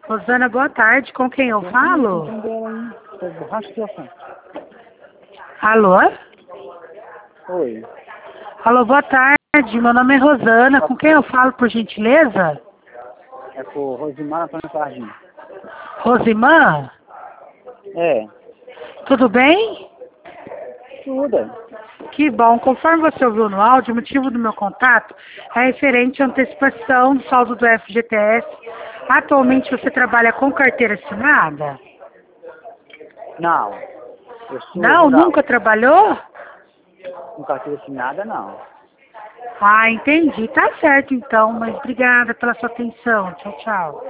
Rosana, boa tarde. Com quem eu falo? Alô? Oi, Alô, boa tarde. Meu nome é Rosana. Com quem eu falo, por gentileza? é por Rosimar Antônio Sardim. Rosimã? É, Tudo bem? tudo. Que bom. Conforme você ouviu no áudio, o motivo do meu contato é referente à antecipação do saldo do FGTS. Atualmente você trabalha com carteira assinada? Não, eu sou Não? rural. Nunca trabalhou? Com carteira assinada, não. Ah, entendi. Tá certo então, mas obrigada pela sua atenção. Tchau, tchau.